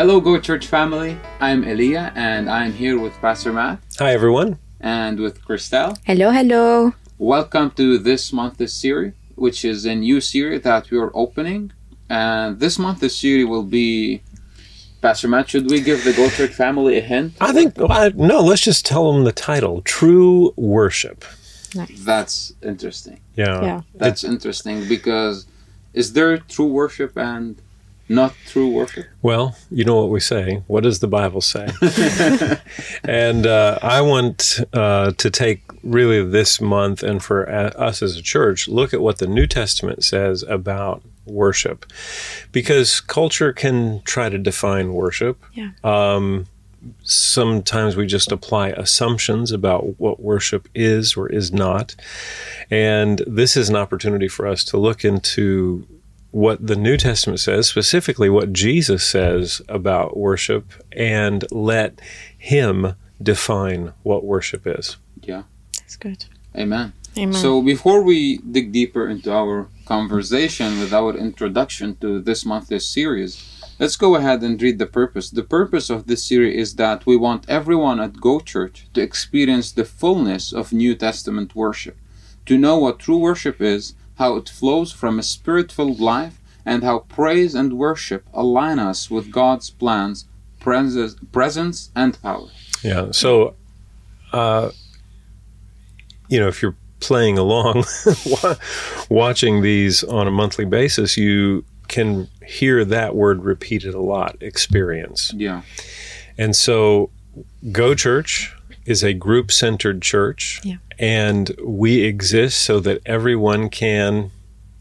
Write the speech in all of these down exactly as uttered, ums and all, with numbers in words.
Hello, Go Church family. I'm Elia, and I'm here with Pastor Matt. Hi, everyone. And with Christelle. Hello, hello. Welcome to this month's series, which is a new series that we are opening. And this month's series will be... Pastor Matt, should we give the Go Church family a hint? I think, uh, no, let's just tell them the title, True Worship. Nice. That's interesting. Yeah. Yeah. That's interesting because is there true worship and not true worship? Well, you know what we say. What does the Bible say? And uh, I want uh, to take really this month and for uh, us as a church, look at what the New Testament says about worship. Because culture can try to define worship. Yeah. Um, sometimes we just apply assumptions about what worship is or is not. And this is an opportunity for us to look into what the New Testament says, specifically what Jesus says about worship, and let him define what worship is. Yeah. That's good. Amen. Amen. So before we dig deeper into our conversation with our introduction to this month's series, let's go ahead and read the purpose. The purpose of this series is that we want everyone at Go Church to experience the fullness of New Testament worship, to know what true worship is, how it flows from a spirit-filled life, and how praise and worship align us with God's plans, pres- presence, and power. Yeah, so, uh, you know, if you're playing along, watching these on a monthly basis, you can hear that word repeated a lot, experience. Yeah. And so, Go Church is a group-centered church, Yeah. and we exist so that everyone can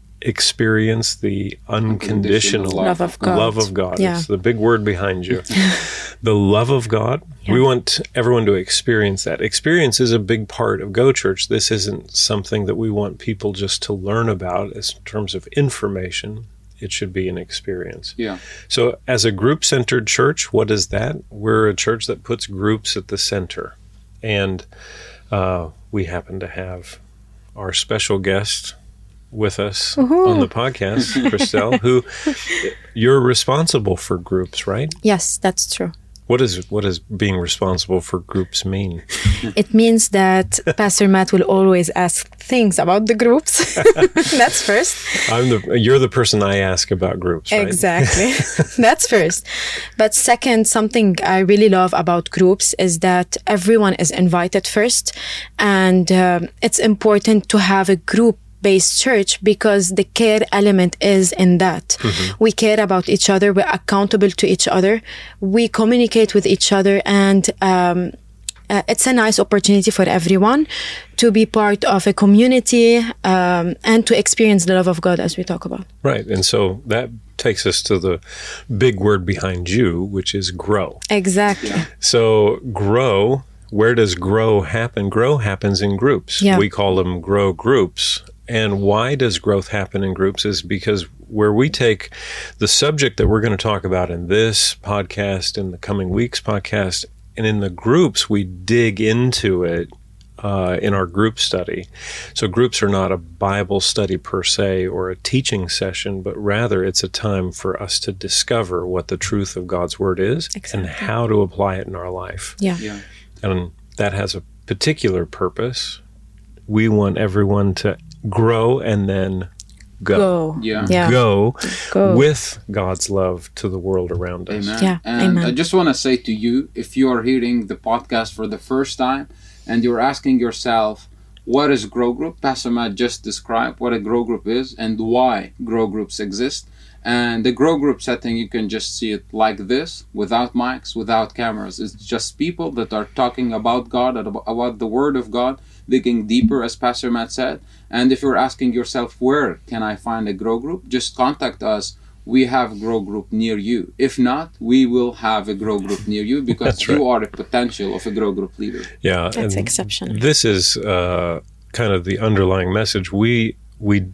experience the unconditional Love of God. love of God. Yeah. It's the big word behind you. The love of God. Yeah. We want everyone to experience that. Experience is a big part of Go Church. This isn't something that we want people just to learn about as in terms of information. It should be an experience. Yeah. So as a group-centered church, what is that? We're a church that puts groups at the center. And uh, we happen to have our special guest with us Woohoo. on the podcast, Christelle, who you're responsible for groups, right? Yes, that's true. What is what does being responsible for groups mean? It means that Pastor Matt will always ask things about the groups. That's first. I'm the you're the person I ask about groups, right? Exactly. That's first. But second, something I really love about groups is that everyone is invited first. And um, it's important to have a group based church because the care element is in that. Mm-hmm. We care about each other. We're accountable to each other. We communicate with each other, and um, uh, it's a nice opportunity for everyone to be part of a community um, and to experience the love of God as we talk about. Right. And so that takes us to the big word behind you, which is grow. Exactly. Yeah. So grow, where does grow happen? Grow happens in groups. Yeah. We call them grow groups. And why does growth happen in groups is because where we take the subject that we're going to talk about in this podcast, in the coming week's podcast, and in the groups, we dig into it uh, in our group study. So groups are not a Bible study per se or a teaching session, but rather it's a time for us to discover what the truth of God's Word is Exactly. and how to apply it in our life. Yeah. Yeah. And that has a particular purpose. We want everyone to grow and then go. Go. Yeah. Yeah. Go, Go. with God's love to the world around us. Amen. Yeah, And amen. I just want to say to you, if you are hearing the podcast for the first time and you're asking yourself, what is Grow Group? Pastor Matt just described what a Grow Group is and why Grow Groups exist. And the Grow Group setting, you can just see it like this, without mics, without cameras. It's just people that are talking about God, about the Word of God, digging deeper, as Pastor Matt said. And if you're asking yourself, where can I find a Grow Group? Just contact us. We have Grow Group near you. If not, we will have a Grow Group near you because That's right. you are a potential of a Grow Group leader. Yeah, That's and exceptional. This is uh, kind of the underlying message. We we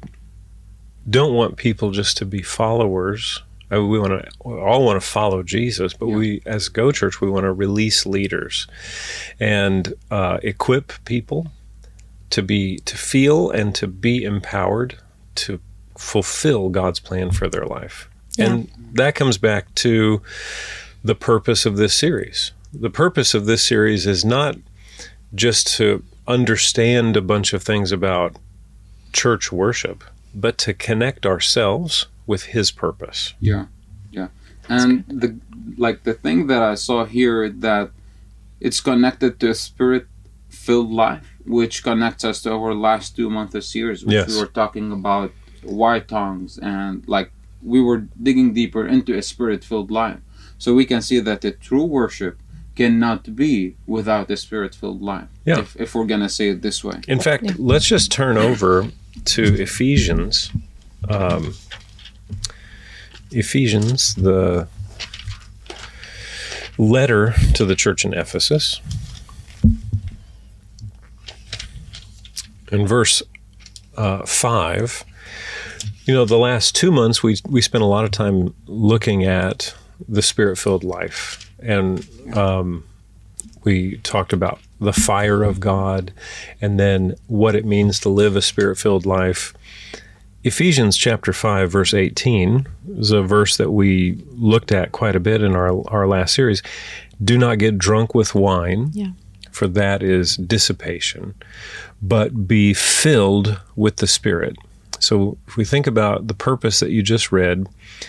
don't want people just to be followers. Uh, we want to we all want to follow Jesus, but Yeah. we, as Go Church, we want to release leaders and uh, equip people to be to feel and to be empowered to fulfill God's plan for their life. Yeah. And that comes back to the purpose of this series. The purpose of this series is not just to understand a bunch of things about church worship, but to connect ourselves with His purpose. Yeah, yeah. And the like the thing that I saw here, that it's connected to a spirit-filled life, which connects us to our last two months of series, which Yes. we were talking about white tongues, and like we were digging deeper into a spirit-filled life. So we can see that the true worship cannot be without a spirit-filled life. Yeah. If, if we're gonna say it this way. In fact, Yeah. let's just turn over to Ephesians. Um, Ephesians, the letter to the church in Ephesus. In verse uh, five, you know, the last two months we we spent a lot of time looking at the Spirit-filled life, and um, we talked about the fire of God, and then what it means to live a Spirit-filled life. Ephesians chapter five, verse eighteen is a verse that we looked at quite a bit in our our last series. Do not get drunk with wine, Yeah. for that is dissipation, but be filled with the Spirit. So if we think about the purpose that you just read,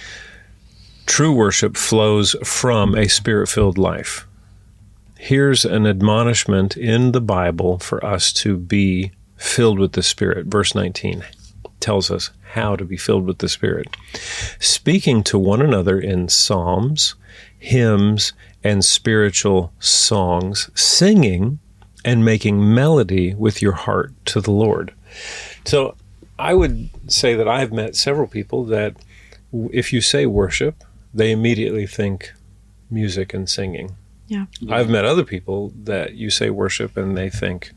true worship flows from a Spirit-filled life. Here's an admonishment in the Bible for us to be filled with the Spirit. Verse nineteen tells us how to be filled with the Spirit. Speaking to one another in psalms, hymns, and spiritual songs, singing and making melody with your heart to the Lord. So I would say that I've met several people that if you say worship, they immediately think music and singing. Yeah. I've met other people that you say worship and they think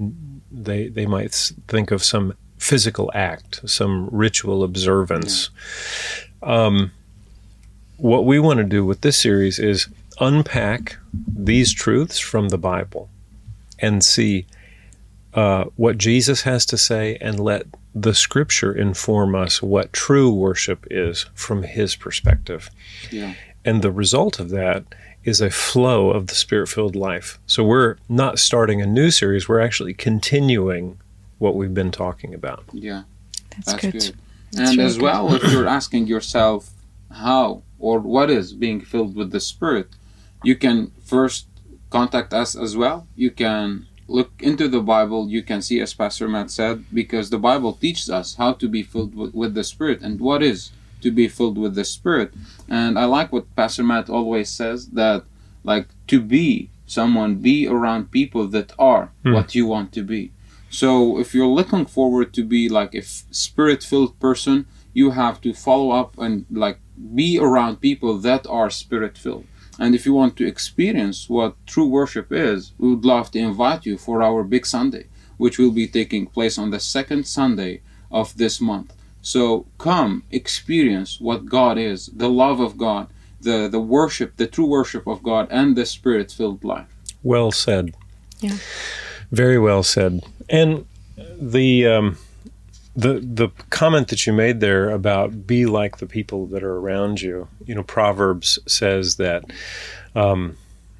they they might think of some physical act, some ritual observance. Yeah. Um, what we want to do with this series is unpack these truths from the Bible and see uh, what Jesus has to say, and let the Scripture inform us what true worship is from His perspective. Yeah. And the result of that is a flow of the Spirit-filled life. So we're not starting a new series, we're actually continuing what we've been talking about. Yeah. That's, That's good. good. That's And really as good. well, if you're asking yourself how or what is being filled with the Spirit, you can first contact us as well. You can look into the Bible. You can see, as Pastor Matt said, because the Bible teaches us how to be filled with, with the Spirit and what is to be filled with the Spirit. And I like what Pastor Matt always says, that like to be someone, be around people that are Hmm. what you want to be. So if you're looking forward to be like a f- spirit-filled person, you have to follow up and like be around people that are spirit-filled. And if you want to experience what true worship is, we would love to invite you for our Big Sunday, which will be taking place on the second Sunday of this month. So come experience what God is, the love of God, the, the worship, the true worship of God, and the spirit-filled life. Well said. Yeah. Very well said. And the um, the the comment that you made there about be like the people that are around you. You know, Proverbs says that um,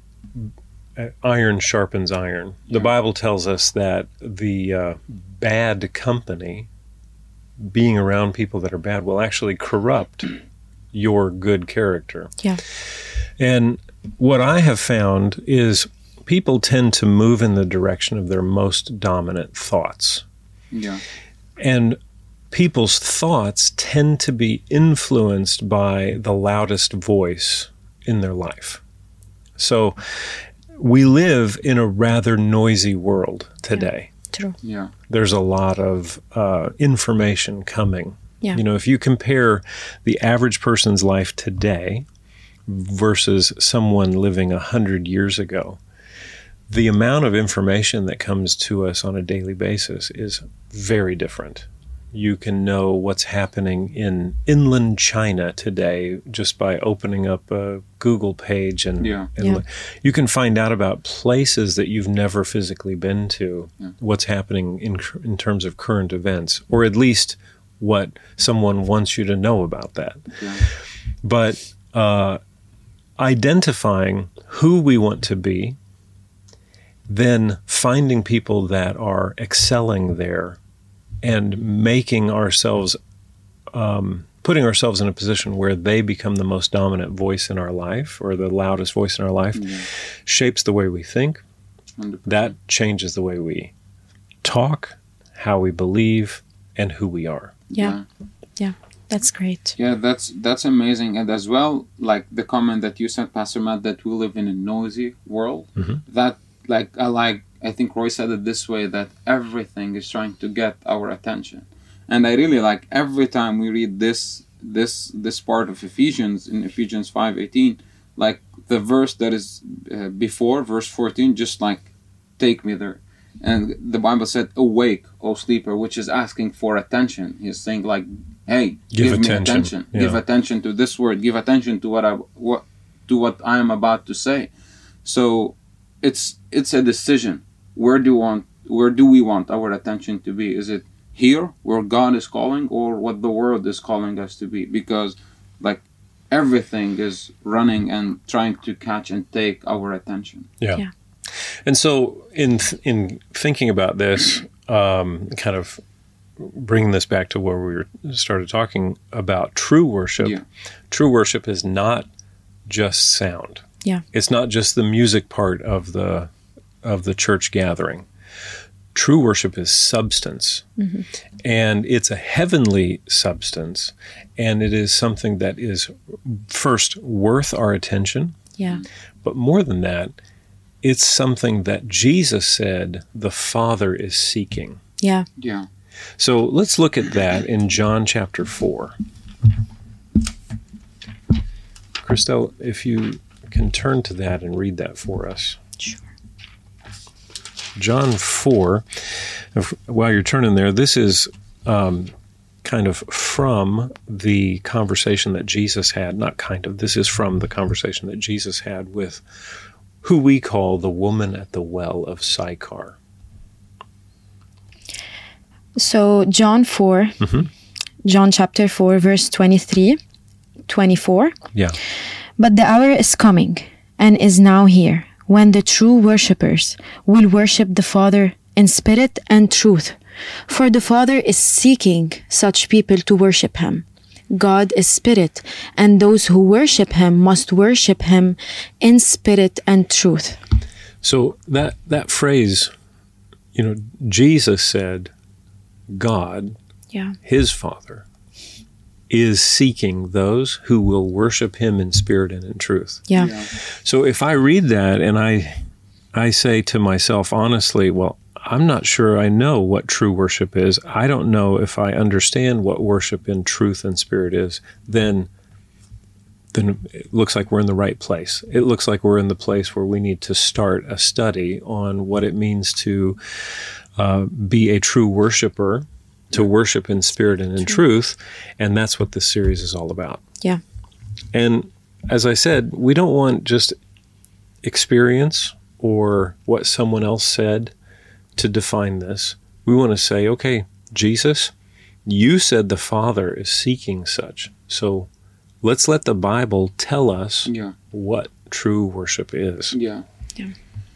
iron sharpens iron. The Yeah. Bible tells us that the uh, bad company, being around people that are bad, will actually corrupt your good character. Yeah. And what I have found is people tend to move in the direction of their most dominant thoughts. Yeah. And people's thoughts tend to be influenced by the loudest voice in their life. So we live in a rather noisy world today. True. Yeah. There's a lot of uh, information coming. Yeah. You know, if you compare the average person's life today versus someone living a hundred years ago, the amount of information that comes to us on a daily basis is very different. You can know what's happening in inland China today just by opening up a Google page, and, Yeah. and Yeah. look. You can find out about places that you've never physically been to, Yeah. what's happening in in terms of current events, or at least what someone wants you to know about that. Yeah. But uh, identifying who we want to be, then finding people that are excelling there and making ourselves, um, putting ourselves in a position where they become the most dominant voice in our life or the loudest voice in our life, yeah. shapes the way we think. one hundred percent. That changes the way we talk, how we believe, and who we are. Yeah. Yeah. That's great. Yeah, that's that's amazing. And as well, like the comment that you said, Pastor Matt, that we live in a noisy world. Mm-hmm. That, like, I like, I think Roy said it this way, that everything is trying to get our attention. And I really like every time we read this this this part of Ephesians, in Ephesians five eighteen, like the verse that is uh, before, verse fourteen, just like, take me there. And the Bible said, awake, O sleeper, which is asking for attention. He's saying, like, hey, give, give me attention. attention. Yeah. Give attention to this word. Give attention to what I what to what I am about to say. So it's it's a decision. Where do want where do we want our attention to be? Is it here where God is calling, or what the world is calling us to be? Because, like, everything is running and trying to catch and take our attention. Yeah. yeah. And so in in thinking about this, um, kind of bringing this back to where we were started talking about true worship, yeah. true worship is not just sound. Yeah. It's not just the music part of the of the church gathering. True worship is substance. Mm-hmm. And it's a heavenly substance, and it is something that is first worth our attention. Yeah. But more than that, it's something that Jesus said the Father is seeking. Yeah. Yeah. So let's look at that in John chapter four. Christelle, if you can turn to that and read that for us. Sure. John four, while you're turning there, this is um, kind of from the conversation that Jesus had, not kind of, this is from the conversation that Jesus had with who we call the woman at the well of Sychar. So John four, mm-hmm. John chapter four, verse twenty-three, twenty-four. Yeah. But the hour is coming and is now here when the true worshippers will worship the Father in spirit and truth. For the Father is seeking such people to worship him. God is spirit, and those who worship him must worship him in spirit and truth. So that that phrase, you know, Jesus said, God, yeah. his Father, is seeking those who will worship him in spirit and in truth. Yeah. yeah. So if I read that and I I say to myself honestly, well, I'm not sure I know what true worship is. I don't know if I understand what worship in truth and spirit is, then then it looks like we're in the right place. It looks like we're in the place where we need to start a study on what it means to uh, be a true worshiper, to worship in spirit and in true. truth, and that's what this series is all about. Yeah. And as I said, we don't want just experience or what someone else said to define this. We want to say, okay, Jesus, you said the Father is seeking such. So let's let the Bible tell us yeah. what true worship is. Yeah. Yeah.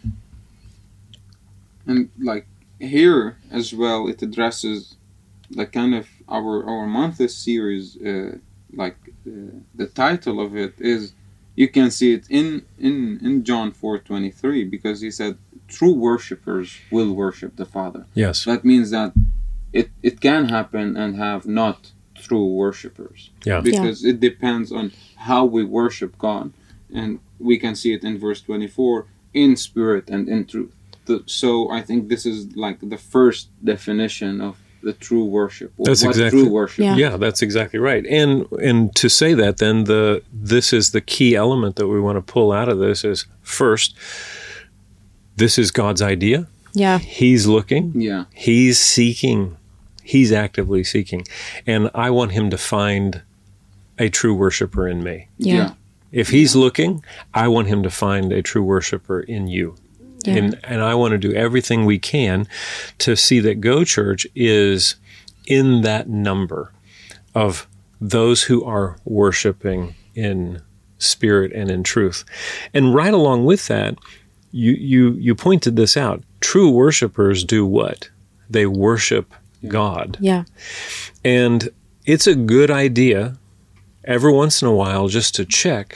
And like here as well, it addresses like kind of our our monthly series. Uh, like uh, the title of it is, you can see it in in in John four twenty-three, because he said true worshipers will worship the Father. Yes. That means that it it can happen and have not true worshipers. Yeah. Because yeah. it depends on how we worship God, and we can see it in verse twenty-four, in spirit and in truth. The, so I think this is like the first definition of the true worship. That's what exactly true worship. Yeah. yeah, that's exactly right. And and to say that, then the this is the key element that we want to pull out of this is, first, this is God's idea. Yeah. He's looking. Yeah. He's seeking. He's actively seeking. And I want him to find a true worshiper in me. Yeah. Yeah. If he's yeah. looking, I want him to find a true worshiper in you. Yeah. And and I want to do everything we can to see that Go Church is in that number of those who are worshiping in spirit and in truth. And right along with that, you you you pointed this out. True worshipers do what? They worship God. Yeah. And it's a good idea every once in a while just to check,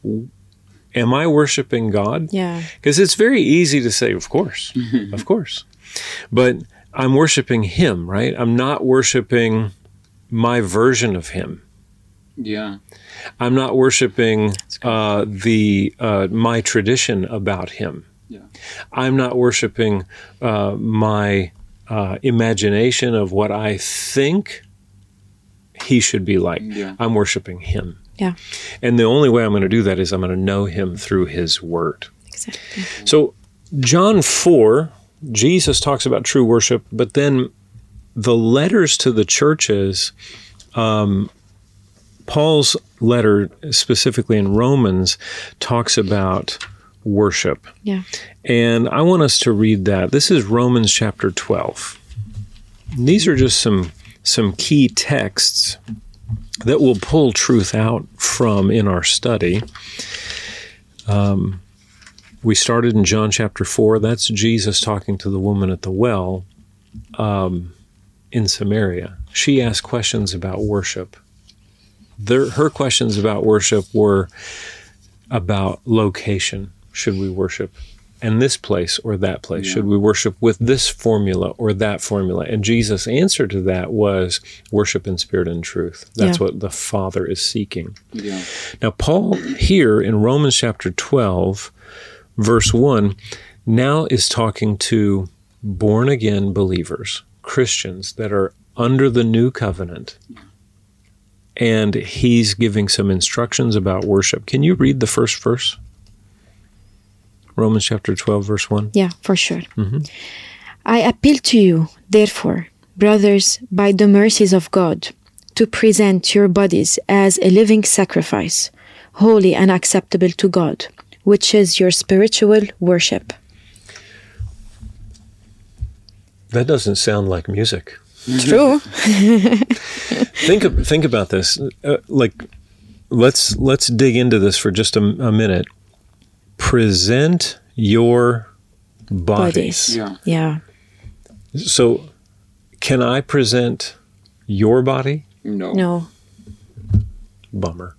am I worshiping God? Yeah. Because it's very easy to say, of course, of course. But I'm worshiping Him, right? I'm not worshiping my version of Him. Yeah. I'm not worshiping uh, the uh, my tradition about Him. Yeah. I'm not worshiping uh, my uh, imagination of what I think He should be like. Yeah. I'm worshiping Him. Yeah. And the only way I'm going to do that is I'm going to know Him through His Word. Exactly. So John four, Jesus talks about true worship, but then the letters to the churches, um, Paul's letter, specifically in Romans, talks about worship. Yeah. And I want us to read that. This is Romans chapter twelve. And these are just some some key texts that we'll pull truth out from in our study. Um, we started in John chapter four. That's Jesus talking to the woman at the well um, in Samaria. She asked questions about worship. Their, her questions about worship were about location. Should we worship in this place or that place? Yeah. Should we worship with this formula or that formula? And Jesus' answer to that was worship in spirit and truth. That's Yeah. what the Father is seeking. Yeah. Now, Paul here in Romans chapter twelve, verse one, now is talking to born-again believers, Christians that are under the new covenant. And he's giving some instructions about worship. Can you read the first verse? Romans chapter twelve, verse one. Yeah, for sure. Mm-hmm. I appeal to you, therefore, brothers, by the mercies of God, to present your bodies as a living sacrifice, holy and acceptable to God, which is your spiritual worship. That doesn't sound like music. True. think of, think about this. Uh, like, let's let's dig into this for just a, a minute. Present your bodies. Bodies. Yeah. Yeah. So, can I present your body? No. No. Bummer.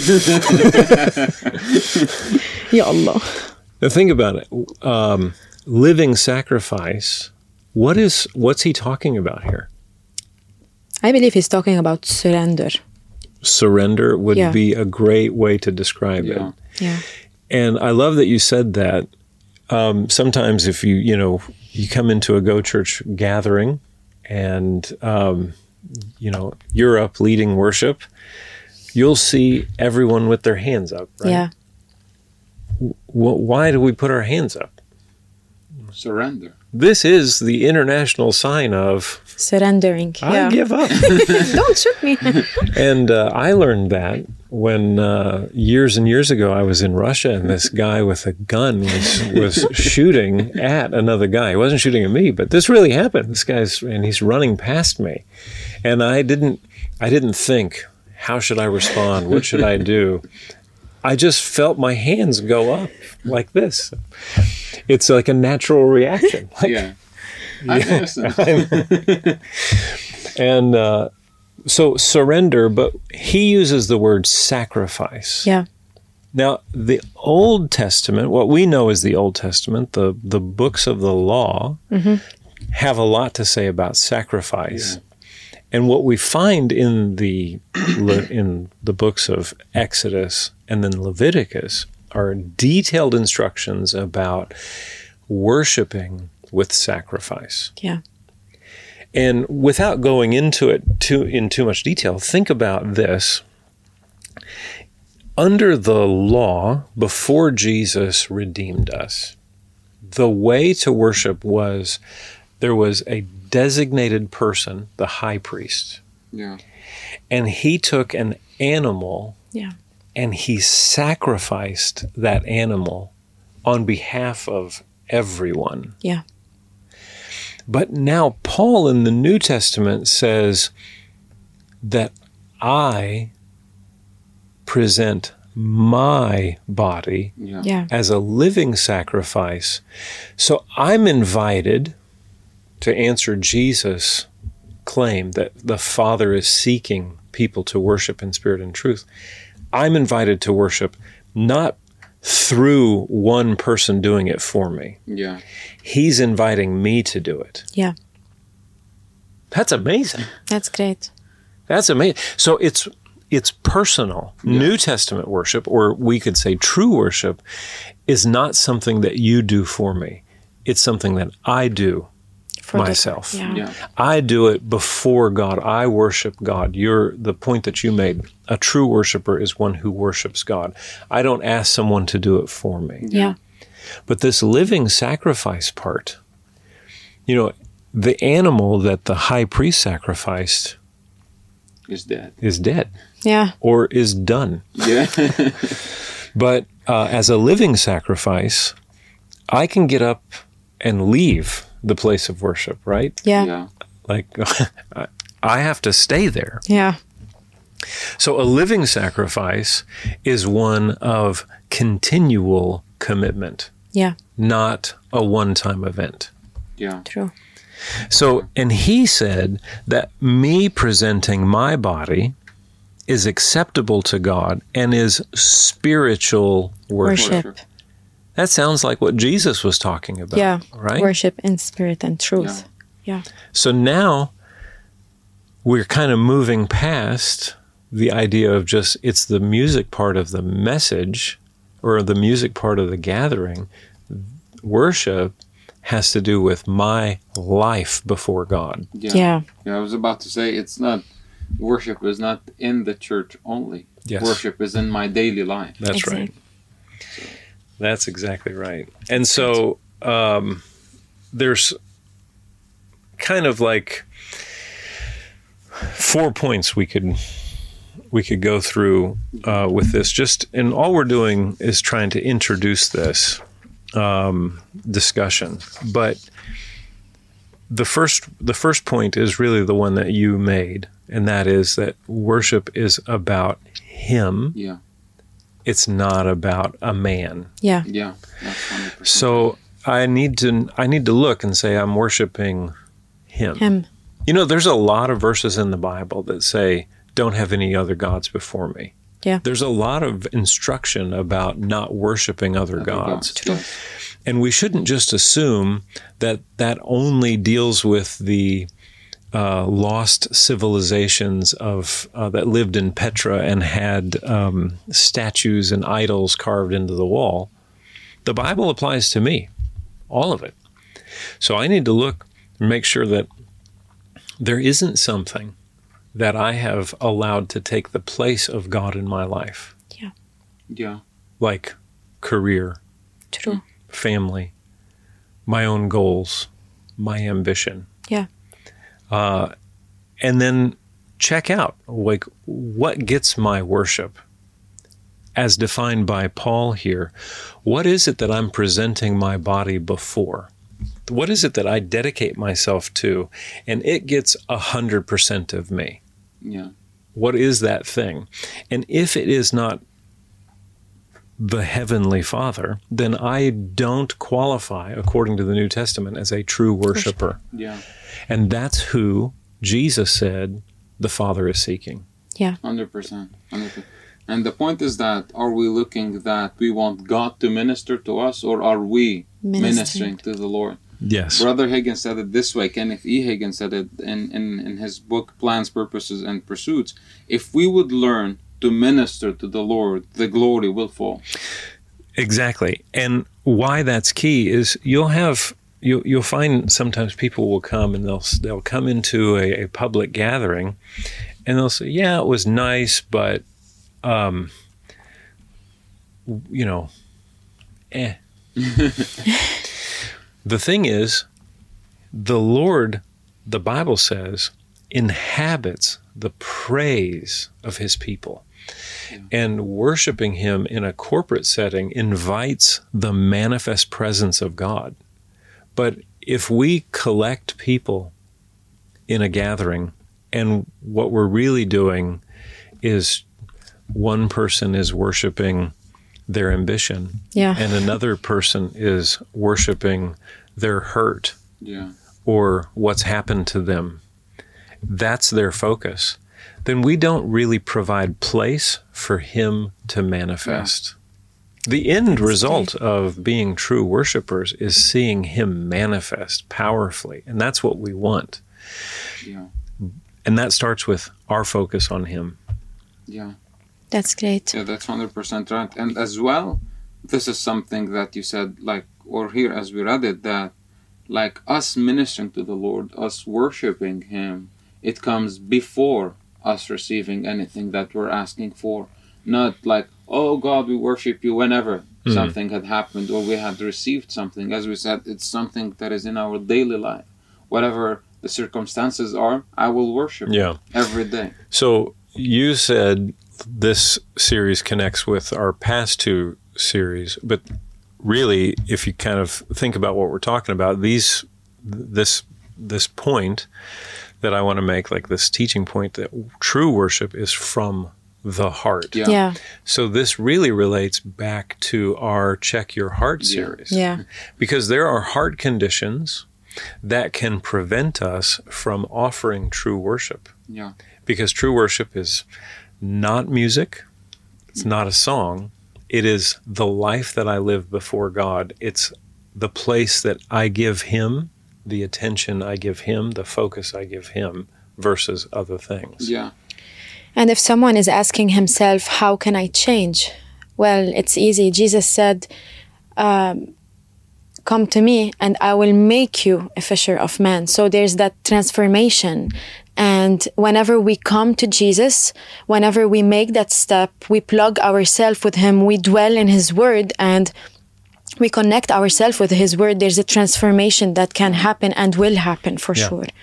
Ya Allah. Now think about it. Um, living sacrifice. What is what's he talking about here? I believe he's talking about surrender. Surrender would Yeah. be a great way to describe Yeah. it. Yeah. And I love that you said that. Um, sometimes if you, you know, you come into a Go Church gathering and, um, you know, you're up leading worship, you'll see everyone with their hands up, right? Yeah. W- why do we put our hands up? Surrender. This is the international sign of, Surrendering. I yeah. give up. Don't shoot me. And uh, I learned that when uh, years and years ago I was in Russia and this guy with a gun was, was shooting at another guy. He wasn't shooting at me, but this really happened. This guy's, and he's running past me. And I didn't, I didn't think, how should I respond? What should I do? I just felt my hands go up like this. It's like a natural reaction. Like, Yeah. I'm innocent. and uh, so surrender, but he uses the word sacrifice. Yeah. Now, the Old Testament, what we know as the Old Testament, the, the books of the law, Mm-hmm. have a lot to say about sacrifice. Yeah. And what we find in the Le- in the books of Exodus and then Leviticus are detailed instructions about worshiping with sacrifice. Yeah. And without going into it too in too much detail, think about this. Under the law, before Jesus redeemed us, the way to worship was there was a designated person, the high priest, Yeah. and he took an animal Yeah. and he sacrificed that animal on behalf of everyone. Yeah. But now Paul in the New Testament says that I present my body Yeah. Yeah. as a living sacrifice. So I'm invited to answer Jesus' claim that the Father is seeking people to worship in spirit and truth. I'm invited to worship not through one person doing it for me. Yeah. He's inviting me to do it. Yeah. That's amazing. That's great. That's amazing. So it's it's personal. Yeah. New Testament worship, or we could say true worship, is not something that you do for me. It's something that I do For the- myself. yeah. Yeah. I do it before God. I worship God. You're the point that you made. A true worshiper is one who worships God. I don't ask someone to do it for me. Yeah. But this living sacrifice part, you know, the animal that the high priest sacrificed Is dead. is dead Yeah. or is done. Yeah. But uh, as a living sacrifice, I can get up and leave the place of worship, right? Yeah. Yeah. Like, I have to stay there. Yeah. So a living sacrifice is one of continual commitment, Yeah. not a one-time event. Yeah. True. So, and he said that me presenting my body is acceptable to God and is spiritual worship. Worship. That sounds like what Jesus was talking about, Yeah. right? Worship in spirit and truth. Yeah. So now we're kind of moving past the idea of just it's the music part of the message or the music part of the gathering. Worship has to do with my life before God. Yeah. Yeah. Yeah, I was about to say it's not worship is not in the church only. Yes. Worship is in my daily life. That's Exactly. right. That's exactly right. And so um, there's kind of like four points we could we could go through uh, with this. Just and all we're doing is trying to introduce this um, discussion. But the first the first point is really the one that you made, and that is that worship is about Him. Yeah. It's not about a man. Yeah. Yeah. That's one hundred percent. So I need to I need to look and say I'm worshiping Him. Him. You know, there's a lot of verses in the Bible that say, "Don't have any other gods before me." Yeah. There's a lot of instruction about not worshiping other Other gods. True. Yes. And we shouldn't just assume that that only deals with the uh, lost civilizations of uh, that lived in Petra and had um, statues and idols carved into the wall. The Bible applies to me, all of it. So I need to look and make sure that there isn't something that I have allowed to take the place of God in my life, Yeah. like career, True. family, my own goals, my ambition. Yeah. Uh, and then check out, like, what gets my worship? As defined by Paul here, what is it that I'm presenting my body before? What is it that I dedicate myself to? And it gets a hundred percent of me. Yeah. What is that thing? And if it is not the Heavenly Father, then I don't qualify, according to the New Testament, as a true worshiper. Yeah. And that's who Jesus said the Father is seeking. Yeah. Hundred percent. Hundred percent. And the point is that are we looking that we want God to minister to us, or are we Ministering. ministering to the Lord? Yes. Brother Higgins said it this way. Kenneth E. Higgins said it in, in, in his book, Plans, Purposes, and Pursuits. If we would learn to minister to the Lord, the glory will fall. Exactly. And why that's key is you'll have you you'll find sometimes people will come and they'll they'll come into a, a public gathering and they'll say, "Yeah, it was nice, but um you know, eh." The thing is, the Lord, the Bible says, inhabits the praise of His people. Yeah. And worshiping Him in a corporate setting invites the manifest presence of God. But if we collect people in a gathering and what we're really doing is one person is worshiping their ambition, Yeah. and another person is worshiping their hurt Yeah. or what's happened to them, that's their focus, then we don't really provide place for him to manifest. The end result of being true worshipers is seeing him manifest powerfully, and that's what we want. Yeah. And that starts with our focus on him. Yeah. That's great. Yeah, that's one hundred percent right. And as well, this is something that you said, like, or here as we read it, that like us ministering to the Lord, us worshiping him, it comes before us receiving anything that we're asking for. Not like, oh God, we worship you whenever mm. something had happened or we had received something. As we said, it's something that is in our daily life. Whatever the circumstances are, I will worship yeah. every day. So you said this series connects with our past two series, but really, if you kind of think about what we're talking about, these, this, this point that I want to make, like this teaching point, that true worship is from the heart. Yeah. Yeah. So this really relates back to our Check Your Heart series. Yeah. Because there are heart conditions that can prevent us from offering true worship. Yeah. Because true worship is not music, it's not a song, it is the life that I live before God. It's the place that I give him, the attention I give him, the focus I give him, versus other things. Yeah. And if someone is asking himself, how can I change? Well, it's easy. Jesus said, um, come to me and I will make you a fisher of men. So there's that transformation. And whenever we come to Jesus, whenever we make that step, we plug ourselves with him, we dwell in his word, and we connect ourselves with his word, there's a transformation that can happen and will happen for yeah. sure.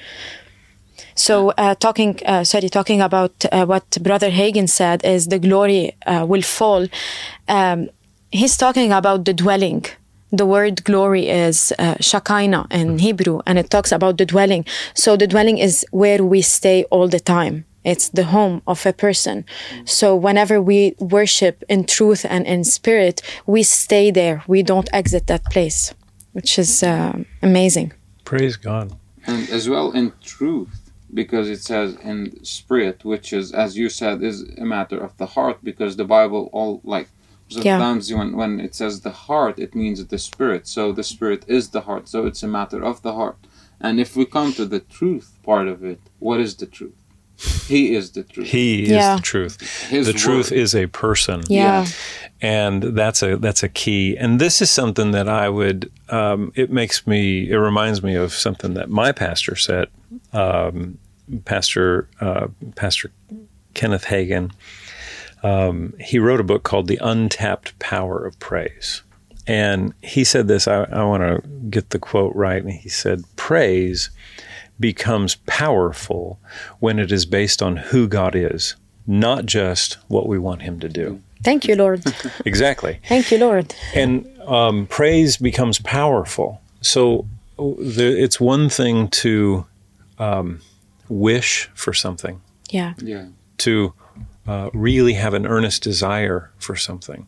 So uh, talking, uh, sorry, talking about uh, what Brother Hagin said is the glory uh, will fall. Um, he's talking about the dwelling. The word glory is uh, Shekinah in Hebrew, and it talks about the dwelling. So the dwelling is where we stay all the time. It's the home of a person. So whenever we worship in truth and in spirit, we stay there. We don't exit that place, which is uh, amazing. Praise God. And as well in truth, because it says in spirit, which is, as you said, is a matter of the heart, because the Bible all like sometimes yeah. when, when it says the heart, it means the spirit. So the spirit is the heart. So it's a matter of the heart. And if we come to the truth part of it, what is the truth? He is the truth. He yeah. is the truth. His the word. truth is a person. Yeah. And that's a that's a key. And this is something that I would, um, it makes me, it reminds me of something that my pastor said, um, Pastor, uh, Pastor Kenneth Hagin. Um, he wrote a book called The Untapped Power of Praise. And he said this, I, I want to get the quote right. And he said, praise becomes powerful when it is based on who God is, not just what we want him to do. Thank you, Lord. Exactly. Thank you, Lord. And um, praise becomes powerful. So the, it's one thing to um, wish for something. Yeah. Yeah. To Uh, really have an earnest desire for something.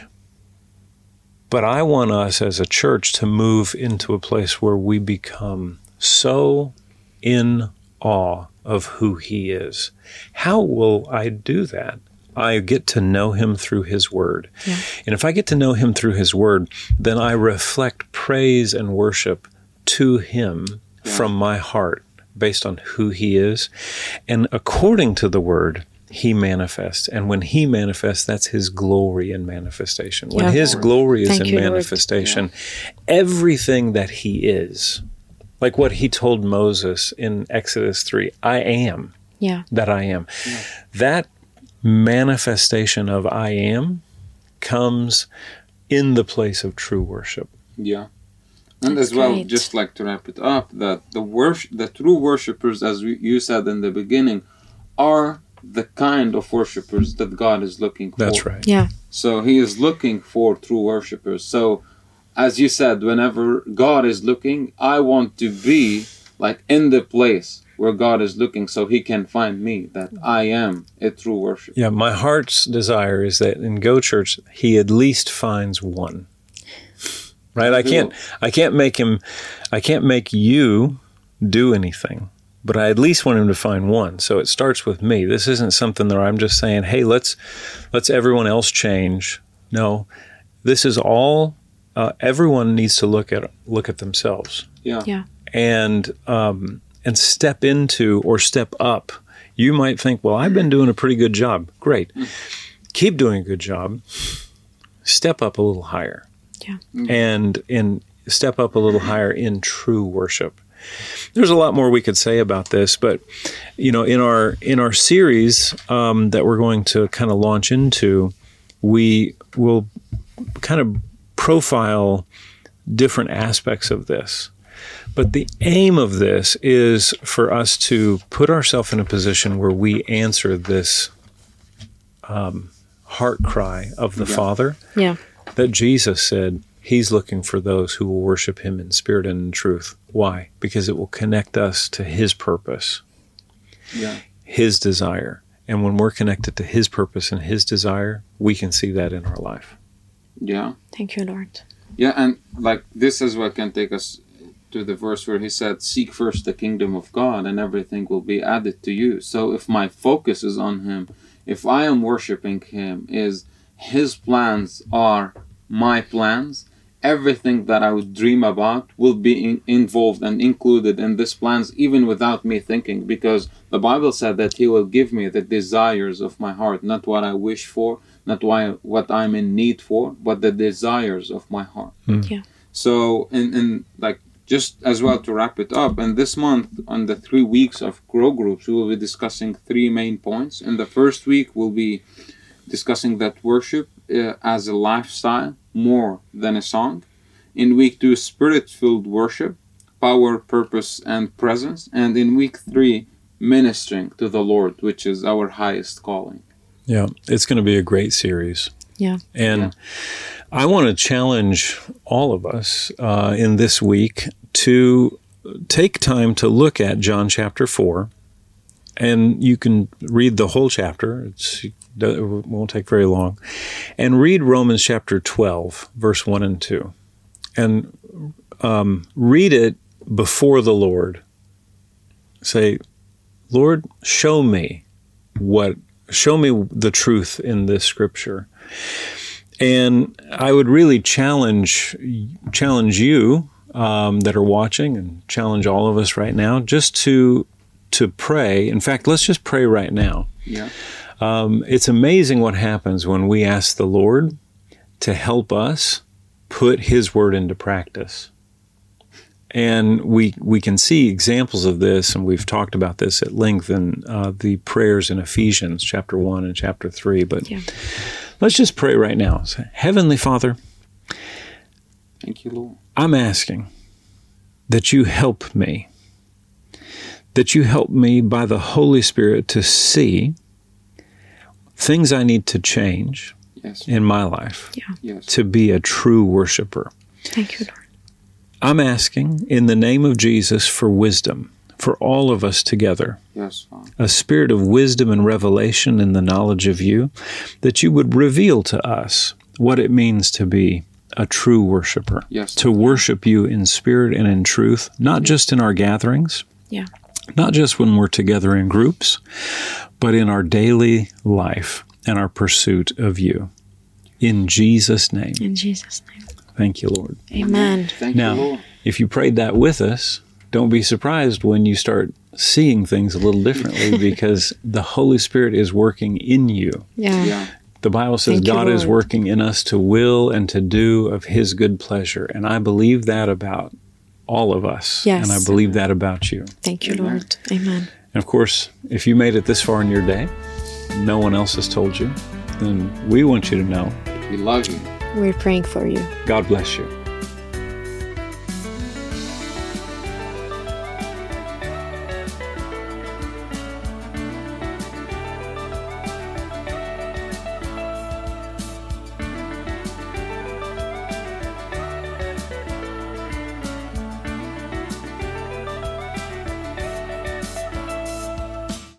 But I want us as a church to move into a place where we become so in awe of who he is. How will I do that? I get to know him through his word. Yeah. And if I get to know him through his word, then I reflect praise and worship to him yeah. from my heart based on who he is. And according to the word, he manifests. And when he manifests, that's his glory in manifestation. When yeah. his glory is Thank in you, manifestation, yeah. everything that he is, like what he told Moses in Exodus three, I am yeah. that I am. Yeah. That manifestation of I am comes in the place of true worship. Yeah. And That's as well, great. just like to wrap it up, that the worship, the true worshipers, as you said in the beginning, are the kind of worshipers that God is looking for. That's right. Yeah. So he is looking for true worshipers. So as you said, whenever God is looking, I want to be like in the place where God is looking so he can find me, that I am a true worshiper. Yeah, my heart's desire is that in Go Church, he at least finds one. Right? I can't I can't make him I can't make you do anything, but I at least want him to find one. So it starts with me. This isn't something that I'm just saying, hey, let's let's everyone else change. No. This is all uh, everyone needs to look at look at themselves. Yeah. Yeah. And um and step into or step up. You might think, well, I've been doing a pretty good job. Great. Keep doing a good job. Step up a little higher. Yeah. And in step up a little higher in true worship. There's a lot more we could say about this, but you know, in our in our series um, that we're going to kind of launch into, we will kind of profile different aspects of this. But the aim of this is for us to put ourselves in a position where we answer this um, heart cry of the Yeah. Father. Yeah. That Jesus said he's looking for those who will worship him in spirit and in truth. Why? Because it will connect us to his purpose, Yeah. his desire. And when we're connected to his purpose and his desire, we can see that in our life. Yeah. Thank you, Lord. Yeah, and like this is what can take us to the verse where he said, seek first the kingdom of God and everything will be added to you. So if my focus is on him, if I am worshiping him, is his plans are my plans, everything that I would dream about will be in, involved and included in these plans, even without me thinking, because the Bible said that he will give me the desires of my heart, not what I wish for, not why, what I'm in need for, but the desires of my heart. Mm. Yeah. So, in, in like, just as well to wrap it up, and this month on the three weeks of Grow Groups, we will be discussing three main points. In the first week, we'll be discussing that worship uh, as a lifestyle more than a song. In week two, spirit-filled worship, power, purpose, and presence. And in week three, ministering to the Lord, which is our highest calling. Yeah, it's going to be a great series. Yeah. And Yeah. I want to challenge all of us uh, in this week to take time to look at John chapter four. And you can read the whole chapter. It's, it won't take very long. And read Romans chapter twelve, verse one and two. And um, read it before the Lord. Say, Lord, show me what, show me the truth in this scripture. And I would really challenge challenge you um, that are watching, and challenge all of us right now, just to to pray. In fact, let's just pray right now. Yeah. Um, it's amazing what happens when we ask the Lord to help us put His Word into practice. And we we can see examples of this, and we've talked about this at length in uh, the prayers in Ephesians chapter one and chapter three. But Yeah. let's just pray right now. Say, Heavenly Father, Thank you, Lord. I'm asking that you help me, that you help me by the Holy Spirit to see things I need to change Yes. in my life Yeah. Yes. to be a true worshiper. Thank you, Lord. I'm asking in the name of Jesus for wisdom for all of us together, Yes, Father. a spirit of wisdom and revelation in the knowledge of you, that you would reveal to us what it means to be a true worshiper, Yes. to worship you in spirit and in truth, not just in our gatherings, Yeah. not just when we're together in groups, but in our daily life and our pursuit of you. In Jesus' name. In Jesus' name. Thank you, Lord. Amen. Thank Now, you, Lord. if you prayed that with us, don't be surprised when you start seeing things a little differently, because the Holy Spirit is working in you. Yeah. Yeah. The Bible says Thank you, God is Lord. working in us to will and to do of His good pleasure. And I believe that about all of us. Yes. And I believe that about you. Thank you, Amen. Lord. Amen. And of course, if you made it this far in your day, no one else has told you, then we want you to know We love you. We're praying for you. God bless you.